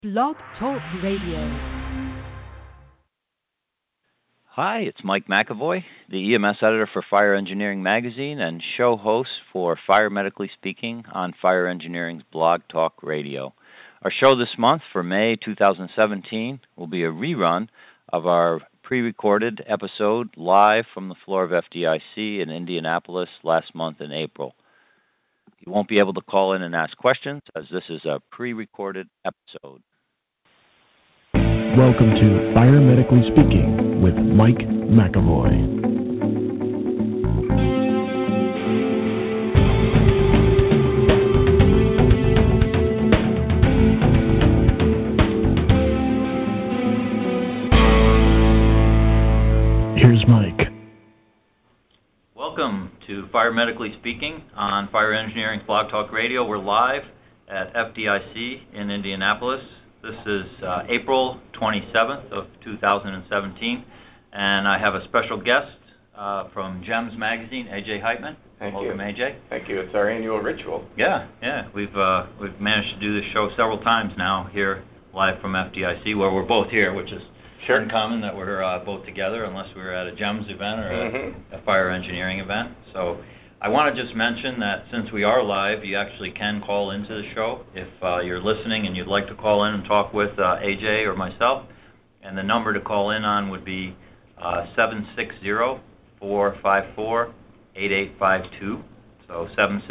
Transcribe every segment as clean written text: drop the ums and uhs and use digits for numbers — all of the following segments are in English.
Blog Talk Radio. Hi, it's Mike McAvoy, the EMS editor for Fire Engineering Magazine and show host for Fire Medically Speaking on Fire Engineering's Blog Talk Radio. Our show this month for May 2017 will be a rerun of our pre-recorded episode live from the floor of FDIC in Indianapolis last month in April. You won't be able to call in and ask questions as this is a pre-recorded episode. Welcome to Fire Medically Speaking with Mike McAvoy. Here's Mike. Welcome to Fire Medically Speaking on Fire Engineering's Blog Talk Radio. We're live at FDIC in Indianapolis. This is April 27th of 2017, and I have a special guest from GEMS Magazine, AJ Heitman. Welcome, AJ. Thank you. It's our annual ritual. Yeah. We've managed to do this show several times now here live from FDIC, where we're both here, which is uncommon that we're both together, unless we were at a GEMS event or a fire engineering event. So I want to just mention that since we are live, you actually can call into the show if you're listening and you'd like to call in and talk with AJ or myself. And the number to call in on would be 760-454-8852. So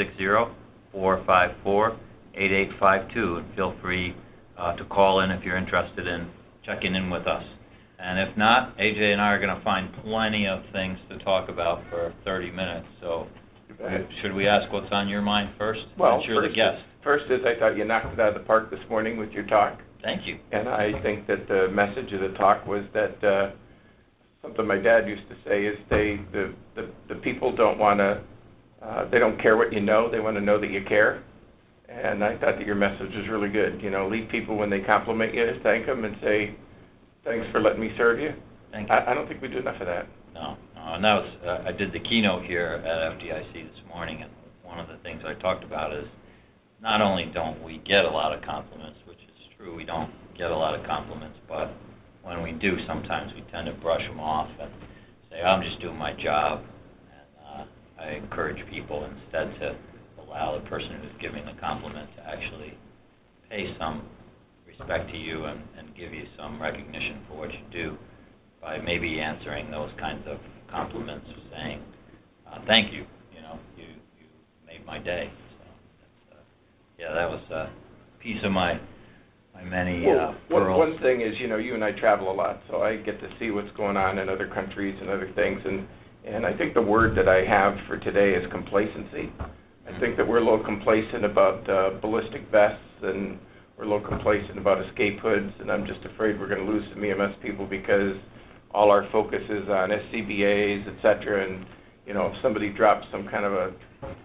760-454-8852. And feel free to call in if you're interested in checking in with us. And if not, AJ and I are going to find plenty of things to talk about for 30 minutes. So should we ask what's on your mind first? Well, you're the guest. First is I thought you knocked it out of the park this morning with your talk. Thank you. And I think that the message of the talk was that something my dad used to say is the people don't want to, they don't care what you know, they want to know that you care. And I thought that your message was really good. You know, leave people when they compliment you, thank them and say, thanks for letting me serve you. Thank you. I don't think we do enough of that. No, and that was, I did the keynote here at FDIC this morning, and one of the things I talked about is not only don't we get a lot of compliments, which is true, we don't get a lot of compliments, but when we do, sometimes we tend to brush them off and say, I'm just doing my job, and I encourage people instead to allow the person who's giving the compliment to actually pay some respect to you and give you some recognition for what you do by maybe answering those kinds of compliments, saying, thank you, you made my day. So, that was a piece of my many pearls. One thing is, you and I travel a lot, so I get to see what's going on in other countries and other things, and I think the word that I have for today is complacency. I think that we're a little complacent about ballistic vests, and we're a little complacent about escape hoods, and I'm just afraid we're going to lose some EMS people because all our focus is on SCBAs, et cetera, and, if somebody drops some kind of a,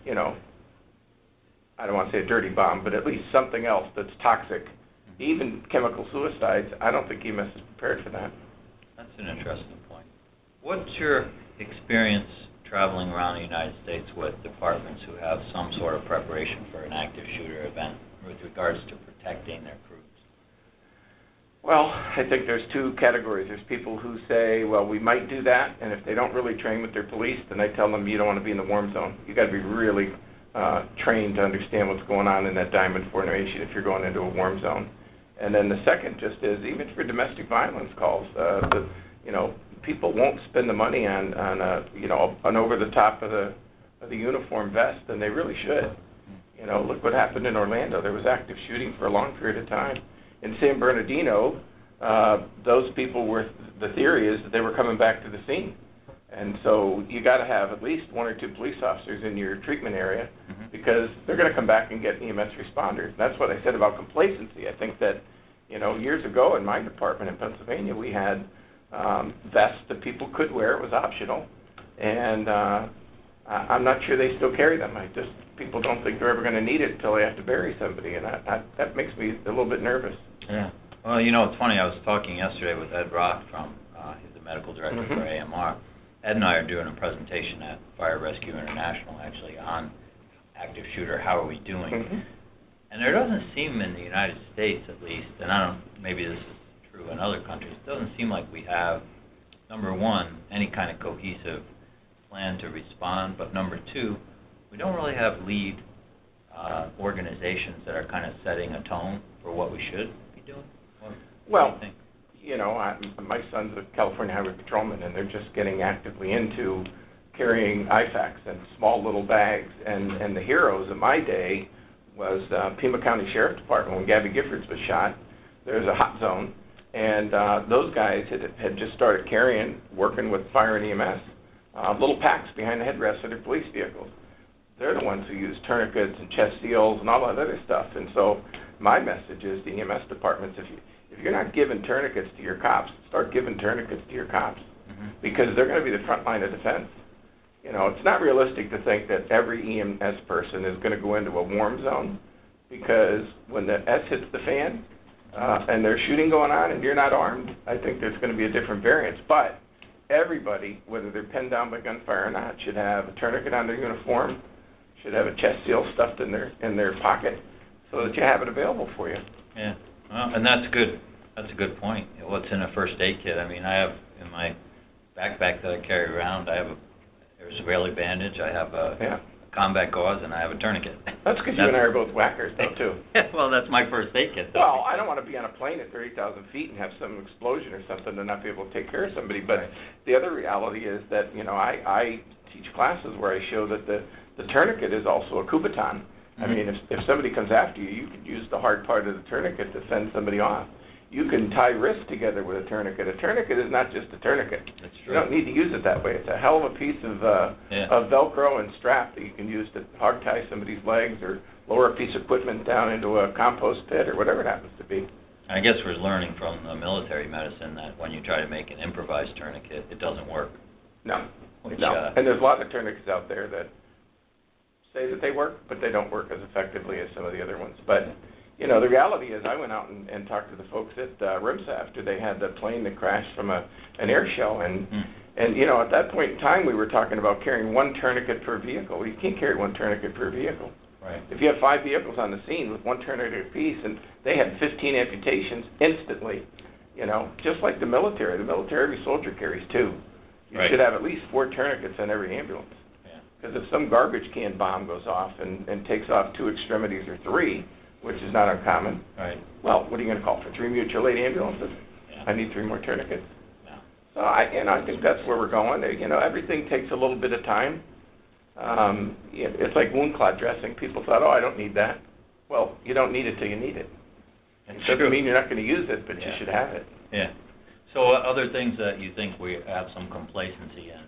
I don't want to say a dirty bomb, but at least something else that's toxic, even chemical suicides, I don't think EMS is prepared for that. That's an interesting point. What's your experience traveling around the United States with departments who have some sort of preparation for an active shooter event with regards to protecting their crews? Well, I think there's two categories. There's people who say, well, we might do that, and if they don't really train with their police, then I tell them you don't want to be in the warm zone. You got to be really trained to understand what's going on in that diamond formation if you're going into a warm zone. And then the second just is, even for domestic violence calls, people won't spend the money on an over the top of the uniform vest, and they really should. Look what happened in Orlando. There was active shooting for a long period of time. In San Bernardino, those people the theory is that they were coming back to the scene. And so you got to have at least one or two police officers in your treatment area because they're going to come back and get EMS responders. That's what I said about complacency. I think that, years ago in my department in Pennsylvania, we had vests that people could wear. It was optional. And I'm not sure they still carry them. People don't think they're ever going to need it until they have to bury somebody, and that makes me a little bit nervous. Yeah. Well, it's funny. I was talking yesterday with Ed Rock he's the medical director for AMR. Ed and I are doing a presentation at Fire Rescue International, actually, on active shooter, how are we doing? And there doesn't seem in the United States, at least, and I don't, maybe this is true in other countries, it doesn't seem like we have, number one, any kind of cohesive plan to respond, but number two, we don't really have lead organizations that are kind of setting a tone for what we should be doing. What do you think? You know, my son's a California Highway Patrolman, and they're just getting actively into carrying IFAKs in small little bags. And the heroes of my day was Pima County Sheriff Department. When Gabby Giffords was shot, there was a hot zone, and those guys had just started carrying, working with fire and EMS, little packs behind the headrests of their police vehicles. They're the ones who use tourniquets and chest seals and all that other stuff. And so my message is to EMS departments, if you're not giving tourniquets to your cops, start giving tourniquets to your cops, because they're going to be the front line of defense. You know, it's not realistic to think that every EMS person is going to go into a warm zone, because when the S hits the fan and there's shooting going on and you're not armed, I think there's going to be a different variance. But everybody, whether they're pinned down by gunfire or not, should have a tourniquet on their uniform, should have a chest seal stuffed in their pocket, so that you have it available for you. Yeah, well, and that's good. That's a good point. What's in a first aid kit? I mean, I have in my backpack that I carry around, there's a Israeli bandage, I have a combat gauze, and I have a tourniquet. That's because you and I are both whackers, though, too. Well, that's my first aid kit, though. Well, I don't want to be on a plane at 30,000 feet and have some explosion or something and not be able to take care of somebody. But the other reality is that, you know, I teach classes where I show that the tourniquet is also a Kubotan. I mean, if somebody comes after you, you could use the hard part of the tourniquet to fend somebody off. You can tie wrists together with a tourniquet. A tourniquet is not just a tourniquet. That's true. You don't need to use it that way. It's a hell of a piece of Velcro and strap that you can use to hog tie somebody's legs or lower a piece of equipment down into a compost pit or whatever it happens to be. I guess we're learning from the military medicine that when you try to make an improvised tourniquet, it doesn't work. No. Which, no. And there's a lot of tourniquets out there that say that they work, but they don't work as effectively as some of the other ones. But, you know, the reality is I went out and talked to the folks at RIMSA after they had the plane that crashed from an air shell. And, you know, at that point in time, we were talking about carrying one tourniquet per vehicle. You can't carry one tourniquet per vehicle. Right. If you have 5 vehicles on the scene with one tourniquet apiece, and they had 15 amputations instantly, you know, just like the military. The military, every soldier carries 2. You should have at least 4 tourniquets on every ambulance. Because if some garbage can bomb goes off and takes off 2 extremities or 3, which is not uncommon, well, what are you going to call for 3 mutual aid ambulances? I need 3 more tourniquets. So I think that's where we're going. You know, everything takes a little bit of time. It's like wound clot dressing. People thought, oh, I don't need that. Well, you don't need it till you need it. It doesn't mean you're not going to use it, but you should have it. Yeah. So other things that you think we have some complacency in,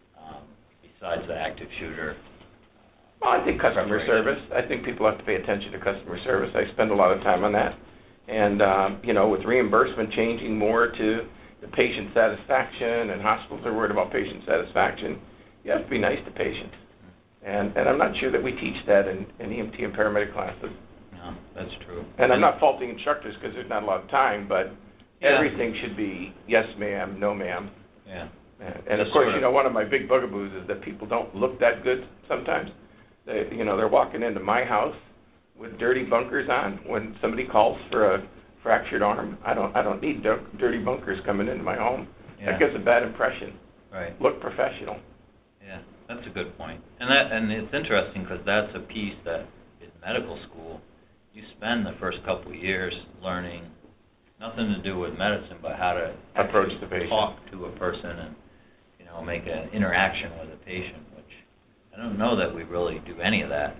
besides the active shooter? Well, I think customer service. I think people have to pay attention to customer service. I spend a lot of time on that. And, you know, with reimbursement changing more to the patient satisfaction, and hospitals are worried about patient satisfaction, you have to be nice to patients. And I'm not sure that we teach that in EMT and paramedic classes. No, that's true. And I'm not faulting instructors because there's not a lot of time, but everything should be yes, ma'am, no, ma'am. Yeah. And of course, you know, one of my big bugaboos is that people don't look that good sometimes. They're walking into my house with dirty bunkers on when somebody calls for a fractured arm. I don't need dirty bunkers coming into my home. That gives a bad impression. Right. Look professional. Yeah, that's a good point. And it's interesting because that's a piece that in medical school you spend the first couple of years learning nothing to do with medicine, but how to approach the patient, talk to a person, and make an interaction with a patient, which I don't know that we really do any of that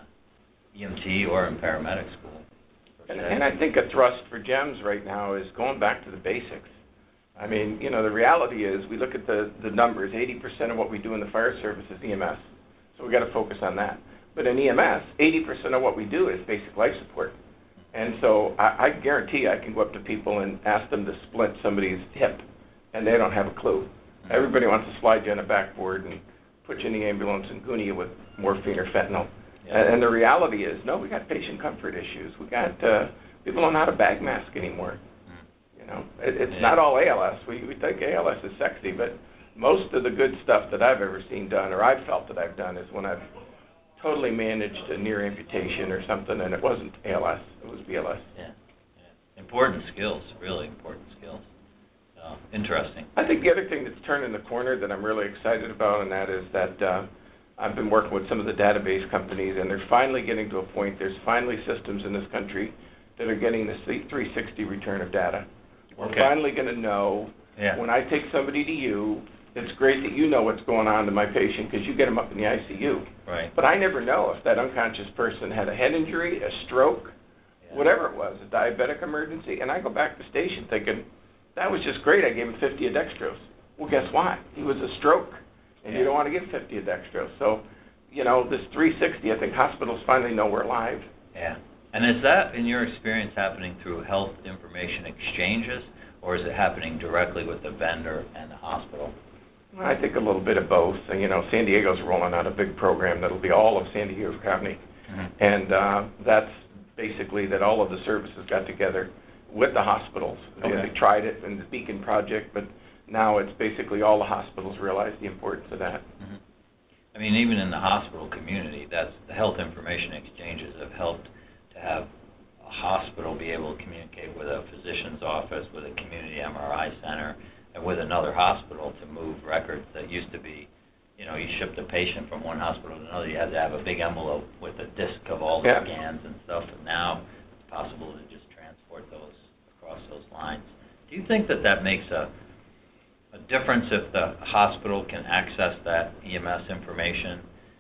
in EMT or in paramedic school. And I think a thrust for GEMS right now is going back to the basics. I mean, you know, the reality is we look at the numbers. 80% of what we do in the fire service is EMS, so we've got to focus on that. But in EMS, 80% of what we do is basic life support. And so I guarantee I can go up to people and ask them to splint somebody's hip, and they don't have a clue. Everybody wants to slide you on a backboard and put you in the ambulance and goon you with morphine or fentanyl. And the reality is, no, we got patient comfort issues. We got people don't know how to bag mask anymore. You know, it's not all ALS. We think ALS is sexy, but most of the good stuff that I've ever seen done, or I've felt that I've done, is when I've totally managed a near amputation or something, and it wasn't ALS, it was BLS. Yeah. Important skills, really important skills. So, interesting. I think the other thing that's turning the corner that I'm really excited about, and that is that I've been working with some of the database companies, and they're finally getting to a point, there's finally systems in this country that are getting the 360 return of data. We're finally going to know, when I take somebody to you, it's great that you know what's going on to my patient because you get them up in the ICU. Right. But I never know if that unconscious person had a head injury, a stroke, whatever it was, a diabetic emergency, and I go back to the station thinking, that was just great, I gave him 50 of dextrose. Well, guess what? He was a stroke, and you don't want to give 50 of dextrose. So, this 360, I think hospitals finally know we're alive. Yeah. And is that, in your experience, happening through health information exchanges, or is it happening directly with the vendor and the hospital? I think a little bit of both. San Diego's rolling out a big program that'll be all of San Diego County, and that's basically that all of the services got together with the hospitals. They tried it in the Beacon Project, but now it's basically all the hospitals realize the importance of that. I mean, even in the hospital community, that's the health information exchanges have helped to have a hospital be able to communicate with a physician's office, with a community MRI center, and with another hospital to move records that used to be, you shipped a patient from one hospital to another, you had to have a big envelope with a disc of all the scans and stuff, and now it's possible to just transport those across those lines. Do you think that makes a difference if the hospital can access that EMS information,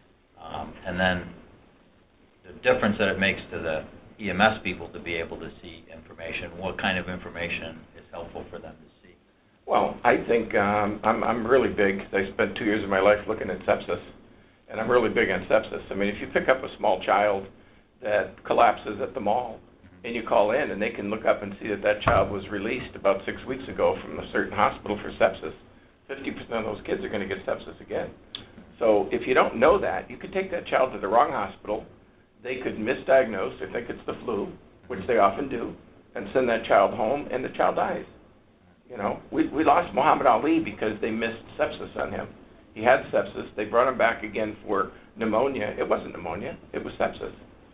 and then the difference that it makes to the EMS people to be able to see information? What kind of information is helpful for them to see? Well, I think I'm really big, because I spent 2 years of my life looking at sepsis, and I'm really big on sepsis. I mean, if you pick up a small child that collapses at the mall, and you call in, and they can look up and see that child was released about 6 weeks ago from a certain hospital for sepsis, 50% of those kids are going to get sepsis again. So if you don't know that, you could take that child to the wrong hospital, they could misdiagnose or think it's the flu, which they often do, and send that child home, and the child dies. We lost Muhammad Ali because they missed sepsis on him. He had sepsis. They brought him back again for pneumonia. It wasn't pneumonia. It was sepsis.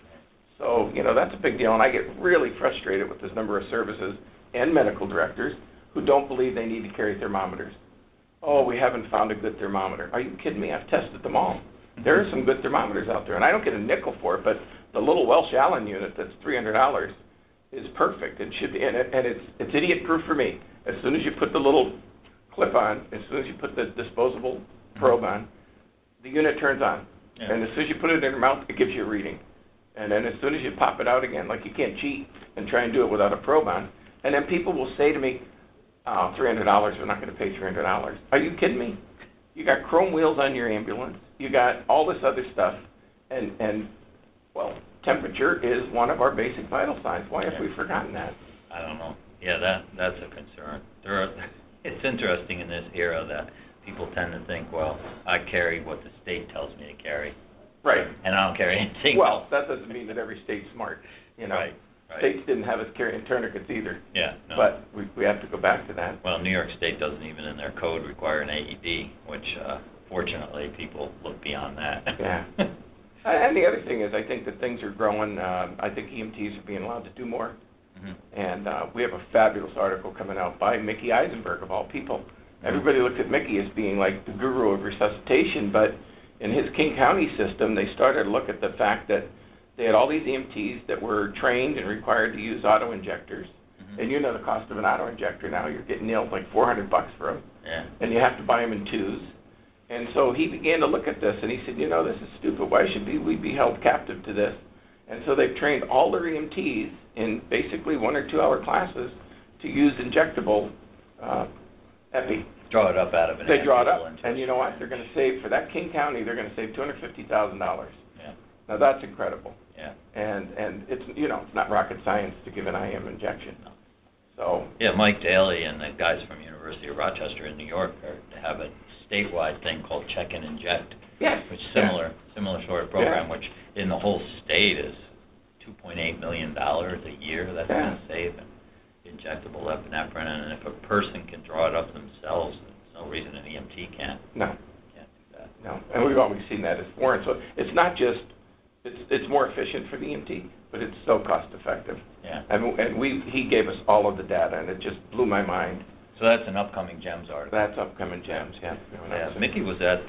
So, that's a big deal, and I get really frustrated with this number of services and medical directors who don't believe they need to carry thermometers. Oh, we haven't found a good thermometer. Are you kidding me? I've tested them all. There are some good thermometers out there, and I don't get a nickel for it, but the little Welsh Allen unit that's $300 is perfect. It should be, and it's idiot-proof for me. As soon as you put the little clip on, as soon as you put the disposable probe on, the unit turns on. Yeah. And as soon as you put it in your mouth, it gives you a reading. And then as soon as you pop it out again, like you can't cheat and try and do it without a probe on. And then people will say to me, oh, $300, we're not going to pay $300. Are you kidding me? You got chrome wheels on your ambulance. You got all this other stuff. And temperature is one of our basic vital signs. Why have we forgotten that? I don't know. Yeah, that's a concern. It's interesting in this era that people tend to think, well, I carry what the state tells me to carry. Right. And I don't carry anything Well, else. that doesn't mean that every state's smart. Right. States didn't have us carrying tourniquets either. Yeah, no. But we have to go back to that. Well, New York State doesn't even in their code require an AED, which fortunately people look beyond that. Yeah. And the other thing is I think that things are growing. I think EMTs are being allowed to do more. And we have a fabulous article coming out by Mickey Eisenberg, of all people. Everybody looks at Mickey as being like the guru of resuscitation, but in his King County system, they started to look at the fact that they had all these EMTs that were trained and required to use auto-injectors. And the cost of an auto-injector now, you're getting nailed like $400 for them. Yeah. And you have to buy them in twos. And so he began to look at this, and he said, this is stupid. Why should we be held captive to this? And so they've trained all their EMTs in basically 1 or 2 hour classes to use injectable epi. Draw it up out of an They draw it up, and you know what? They're going to save, for that King County, they're going to save $250,000. Yeah. Now that's incredible. Yeah. And it's, it's not rocket science to give an IM injection. No. So. Yeah, Mike Daly and the guys from University of Rochester in New York have a statewide thing called Check and Inject. Yes. Which similar sort of program, which in the whole state is $2.8 million a year that's going to save in injectable epinephrine. And if a person can draw it up themselves, there's no reason an EMT can't. No. Can't do that. No. And we've always seen that as foreign. So it's not just it's more efficient for the EMT, but it's so cost effective. Yeah. And he gave us all of the data, and it just blew my mind. So that's an upcoming GEMS article. That's upcoming GEMS, yeah. Yeah, Mickey was at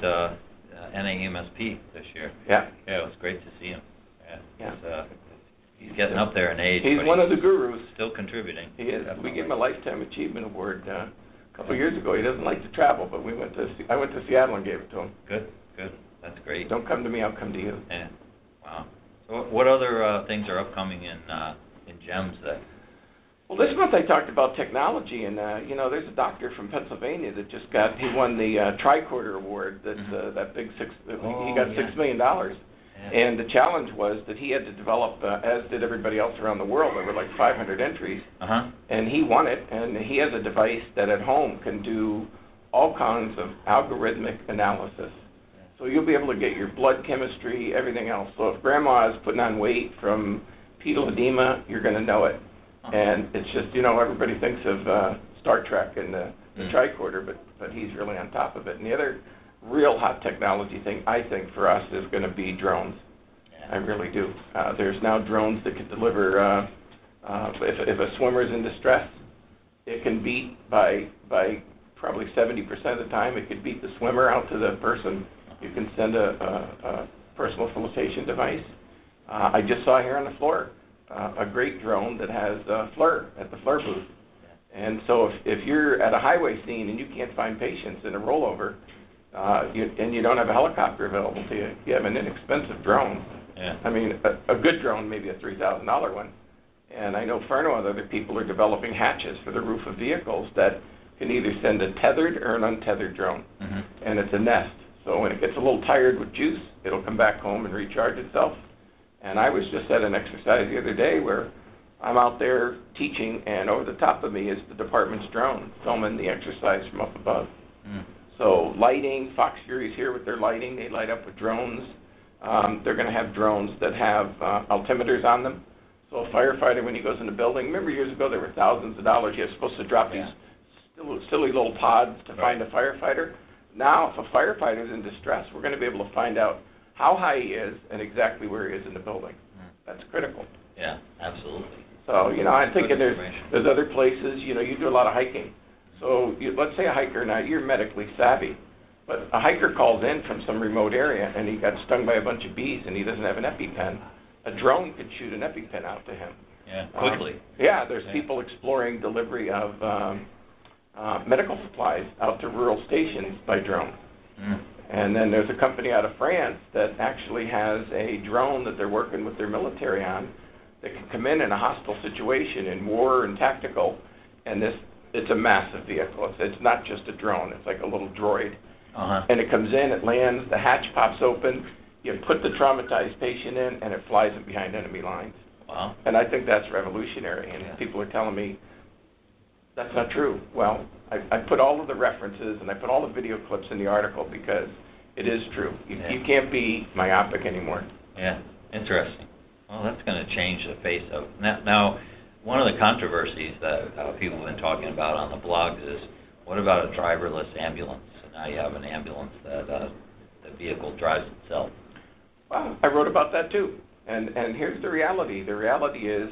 NAEMSP this year. Yeah. Yeah, it was great to see him. Yeah. Yeah. He's getting up there in age. He's but one of the gurus. Still contributing. He is. Definitely. We gave him a Lifetime Achievement Award a couple of years ago. He doesn't like to travel, but I went to Seattle and gave it to him. Good. That's great. Don't come to me, I'll come to you. Yeah. Wow. So what other things are upcoming in GEMS that? Well, this month I talked about technology, and there's a doctor from Pennsylvania that he won the Tricorder Award. That's that big he got $6 million. Yeah. And the challenge was that he had to develop, as did everybody else around the world. There were like 500 entries, and he won it. And he has a device that at home can do all kinds of algorithmic analysis. So you'll be able to get your blood chemistry, everything else. So if grandma is putting on weight from pedal edema, you're going to know it. And it's just, everybody thinks of Star Trek and the tricorder, but he's really on top of it. And the other real hot technology thing, I think, for us is going to be drones. Yeah. I really do. There's now drones that can deliver, if a swimmer's in distress, it can beat by probably 70% of the time, it could beat the swimmer out to the person. You can send a personal facilitation device. I just saw here on the floor a great drone that has FLIR at the FLIR booth. And so if you're at a highway scene and you can't find patients in a rollover, and you don't have a helicopter available to you, you have an inexpensive drone. Yeah. I mean, a good drone, maybe a $3,000 one. And I know Ferno and other people are developing hatches for the roof of vehicles that can either send a tethered or an untethered drone. And it's a Nest. So when it gets a little tired with juice, it'll come back home and recharge itself. And I was just at an exercise the other day where I'm out there teaching, and over the top of me is the department's drone filming the exercise from up above. So lighting, Fox Fury's here with their lighting. They light up with drones. They're going to have drones that have altimeters on them. So a firefighter, when he goes in a building, remember years ago there were thousands of dollars. You're supposed to drop these silly little pods to find a firefighter. Now, if a firefighter's in distress, we're going to be able to find out how high he is and exactly where he is in the building. That's critical. Yeah, absolutely. So, I'm thinking there's other places, you do a lot of hiking. So let's say a hiker, now you're medically savvy, but a hiker calls in from some remote area and he got stung by a bunch of bees and he doesn't have an EpiPen. A drone could shoot an EpiPen out to him. Yeah, quickly. There's people exploring delivery of medical supplies out to rural stations by drone. And then there's a company out of France that actually has a drone that they're working with their military on that can come in a hostile situation in war and tactical, and it's a massive vehicle. It's not just a drone. It's like a little droid. And it comes in, it lands, the hatch pops open, you put the traumatized patient in, and it flies it behind enemy lines. Wow. And I think that's revolutionary, and people are telling me that's not true. Well, I put all of the references and I put all the video clips in the article because it is true. You can't be myopic anymore. Yeah, interesting. Well, that's going to change the face of... Now, one of the controversies that people have been talking about on the blogs is, what about a driverless ambulance? So now you have an ambulance that the vehicle drives itself. Well, I wrote about that too. And here's the reality. The reality is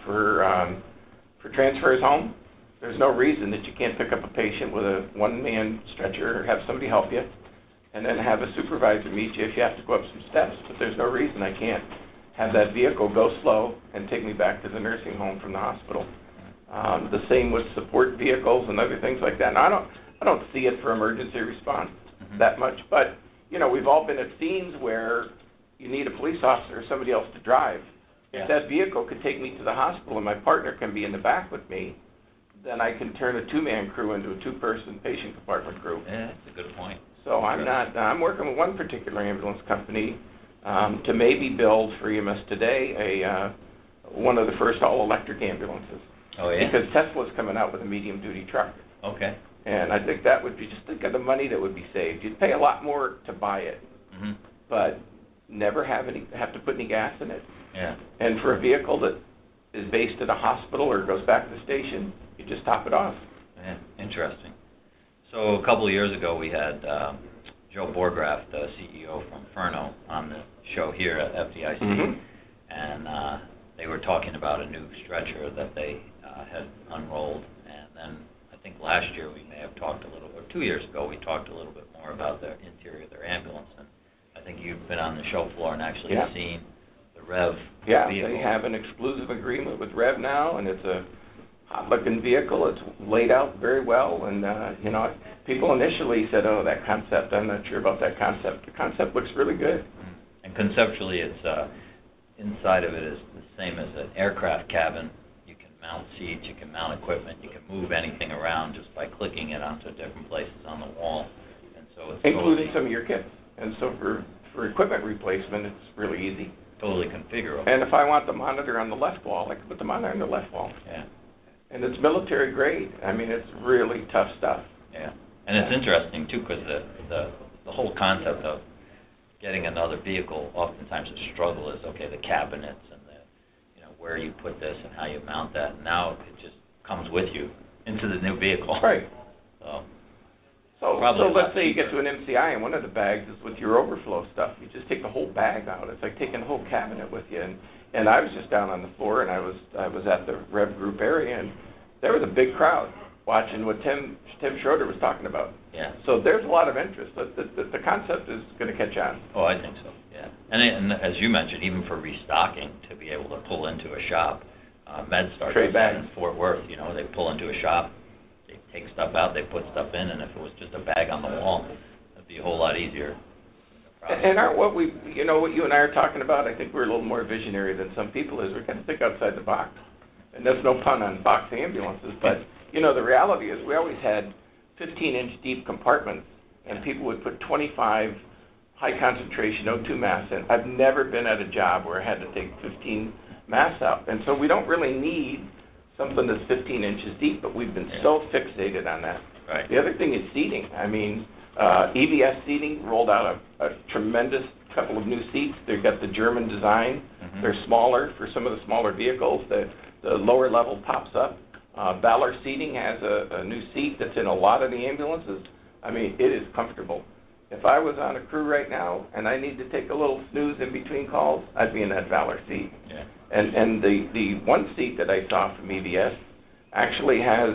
for transfers home, there's no reason that you can't pick up a patient with a one-man stretcher or have somebody help you and then have a supervisor meet you if you have to go up some steps. But there's no reason I can't have that vehicle go slow and take me back to the nursing home from the hospital. The same with support vehicles and other things like that. Now, I don't see it for emergency response that much, but, we've all been at scenes where you need a police officer or somebody else to drive. If that vehicle could take me to the hospital and my partner can be in the back with me, then I can turn a two-man crew into a two-person patient compartment crew. Yeah, that's a good point. So I'm working with one particular ambulance company to maybe build for EMS today one of the first all-electric ambulances. Oh, yeah? Because Tesla's coming out with a medium-duty truck. Okay. And I think that would be, just think of the money that would be saved. You'd pay a lot more to buy it, but never have to put any gas in it. Yeah. And for a vehicle that is based at a hospital or goes back to the station, you just top it off. Yeah, interesting. So a couple of years ago we had Joe Borgraff, the CEO from Furno, on the show here at FDIC, and they were talking about a new stretcher that they had unrolled, and then I think last year we may have talked a little, or 2 years ago we talked a little bit more about the interior of their ambulance, and I think you've been on the show floor and actually seen the REV vehicle. They have an exclusive agreement with REV now, and it's a hot-looking vehicle. It's laid out very well, and people initially said, "Oh, that concept, I'm not sure about that concept." The concept looks really good. And conceptually, it's inside of it is the same as an aircraft cabin. You can mount seats, you can mount equipment, you can move anything around just by clicking it onto different places on the wall, and so it's including some of your kits. And so for equipment replacement, it's really easy. Totally configurable. And if I want the monitor on the left wall, I can put the monitor on the left wall. Yeah. And it's military grade. I mean, it's really tough stuff. Yeah. And it's interesting, too, because the whole concept of getting another vehicle, oftentimes the struggle is, okay, the cabinets and where you put this and how you mount that. And now it just comes with you into the new vehicle. Right. So Probably let's say you get to an MCI and one of the bags is with your overflow stuff. You just take the whole bag out. It's like taking the whole cabinet with you. And I was just down on the floor, and I was at the Rev Group area, and there was a big crowd watching what Tim Schroeder was talking about. Yeah. So there's a lot of interest. The concept is going to catch on. Oh, I think so, yeah. And as you mentioned, even for restocking, to be able to pull into a shop, MedStar does that in Fort Worth. They pull into a shop, they take stuff out, they put stuff in, and if it was just a bag on the wall, it'd be a whole lot easier. And what you and I are talking about, I think we're a little more visionary than some people is. We're going to think outside the box. And that's no pun on box ambulances, but, the reality is we always had 15-inch deep compartments, and people would put 25 high-concentration O2 masks in. I've never been at a job where I had to take 15 masks out. And so we don't really need something that's 15 inches deep, but we've been so fixated on that. Right. The other thing is seating. I mean, EVS seating rolled out a tremendous couple of new seats. They've got the German design. Mm-hmm. They're smaller for some of the smaller vehicles. The lower level pops up. Valor Seating has a new seat that's in a lot of the ambulances. I mean, it is comfortable. If I was on a crew right now and I need to take a little snooze in between calls, I'd be in that Valor seat. Yeah. And the one seat that I saw from EVS actually has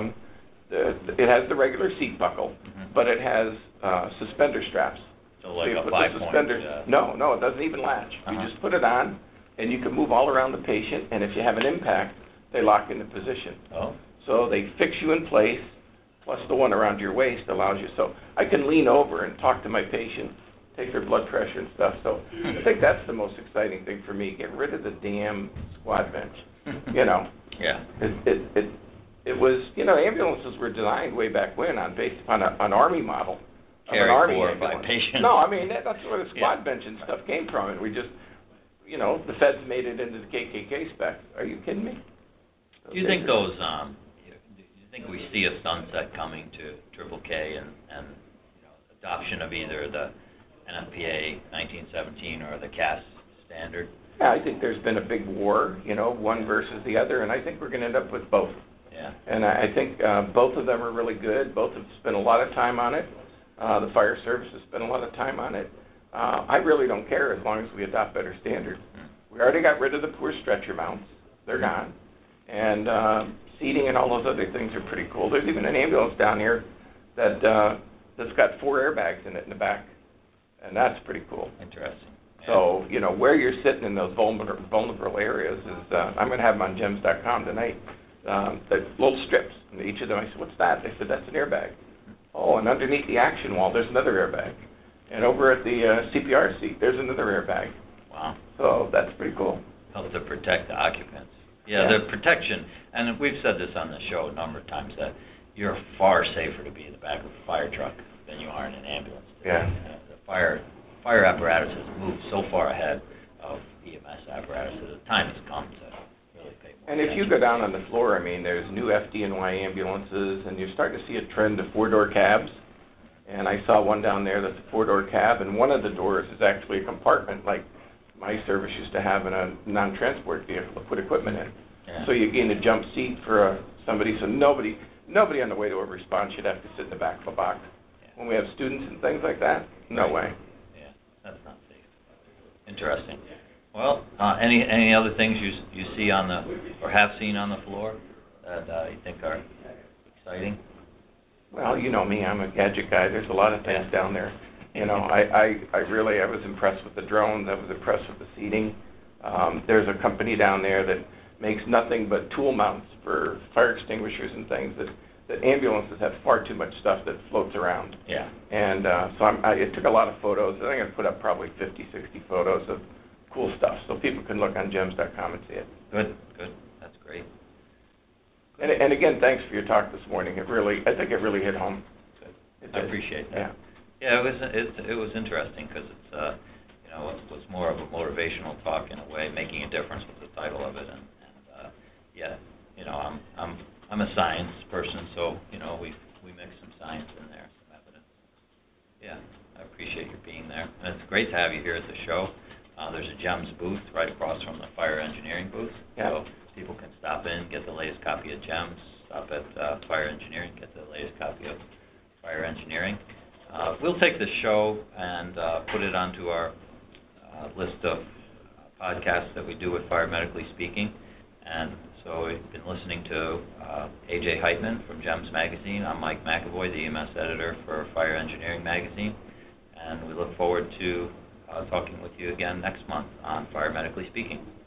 it has the regular seat buckle, but it has suspender straps. So like you a put 5-point. No, it doesn't even latch. You just put it on, and you can move all around the patient. And if you have an impact, they lock into position. Oh. So they fix you in place. Plus the one around your waist allows you. So I can lean over and talk to my patient, take their blood pressure and stuff. So I think that's the most exciting thing for me. Get rid of the damn squad bench. Yeah. It was, ambulances were designed way back when based upon an Army model. Carry an Army 4 or ambulance. 5 patients. No, I mean, that's where the squad bench and stuff came from. And we just, the feds made it into the KKK specs. Are you kidding me? Do you think those, do you think we see a sunset coming to Triple K and adoption of either the NFPA 1917 or the CAS standard? Yeah, I think there's been a big war, one versus the other, and I think we're going to end up with both. Yeah. And I think both of them are really good. Both have spent a lot of time on it. The fire service has spent a lot of time on it. I really don't care as long as we adopt better standards. We already got rid of the poor stretcher mounts. They're gone. And seating and all those other things are pretty cool. There's even an ambulance down here that's got 4 airbags in it in the back, and that's pretty cool. Interesting. Yeah. So, where you're sitting in those vulnerable areas is, I'm going to have them on GEMS.com tonight, the little strips. And each of them, I said, what's that? They said, that's an airbag. Oh, and underneath the action wall, there's another airbag. And over at the CPR seat, there's another airbag. Wow. So that's pretty cool. Help to protect the occupants. Yeah, the protection, and we've said this on the show a number of times, that you're far safer to be in the back of a fire truck than you are in an ambulance. Yeah. The fire apparatus has moved so far ahead of EMS apparatus that the time has come to really pay more And if you go down on the floor, I mean, there's new FDNY ambulances, and you're starting to see a trend of 4-door cabs. And I saw one down there that's a 4-door cab, and one of the doors is actually a compartment like my service used to have in a non-transport vehicle to put equipment in. Yeah. So you gain a jump seat for somebody, so nobody on the way to a response should have to sit in the back of a box. Yeah. when we have students and things like that, no way. Yeah, that's not safe. Interesting. Well, any other things you see on or have seen on the floor that you think are exciting? Well, you know me, I'm a gadget guy. There's a lot of things down there. You know, I was impressed with the drones. I was impressed with the seating. There's a company down there that makes nothing but tool mounts for fire extinguishers and things that ambulances have far too much stuff that floats around. Yeah. And it took a lot of photos. I think I put up probably 50, 60 photos of cool stuff, so people can look on GEMS.com and see it. Good. That's great. And again, thanks for your talk this morning. I think it really hit home. Good. I appreciate that. Yeah. Yeah, it was interesting because it's it was more of a motivational talk in a way, making a difference with the title of it, and I'm a science person, so we mix some science in there, some evidence. Yeah, I appreciate your being there, and it's great to have you here at the show. There's a GEMS booth right across from the fire engineering booth, so people can stop in, get the latest copy of GEMS, stop at fire engineering, get the latest copy of fire engineering. We'll take the show and put it onto our list of podcasts that we do with Fire Medically Speaking. And so we've been listening to A.J. Heitman from GEMS Magazine. I'm Mike McAvoy, the EMS editor for Fire Engineering Magazine. And we look forward to talking with you again next month on Fire Medically Speaking.